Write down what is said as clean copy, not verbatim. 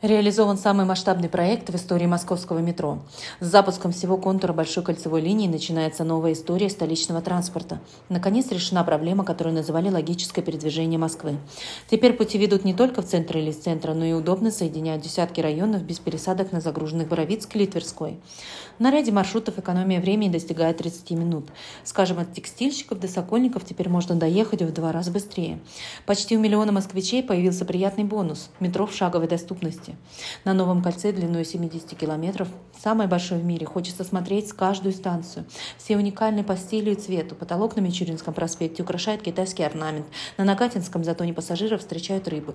Реализован самый масштабный проект в истории московского метро. С запуском всего контура Большой кольцевой линии начинается новая история столичного транспорта. Наконец решена проблема, которую называли логическое передвижение Москвы. Теперь пути ведут не только в центр или из центра, но и удобно соединяют десятки районов без пересадок на загруженных Боровицкой или Тверской. На ряде маршрутов экономия времени достигает 30 минут. Скажем, от Текстильщиков до Сокольников теперь можно доехать в 2 раза быстрее. Почти у миллиона москвичей появился приятный бонус – метро в шаговой доступности. На новом кольце длиной 70 километров, самое большое в мире, хочется смотреть с каждую станцию. Все уникальны по стилю и цвету. Потолок на Мичуринском проспекте украшает китайский орнамент. На Накатинском затоне пассажиров встречают рыбы.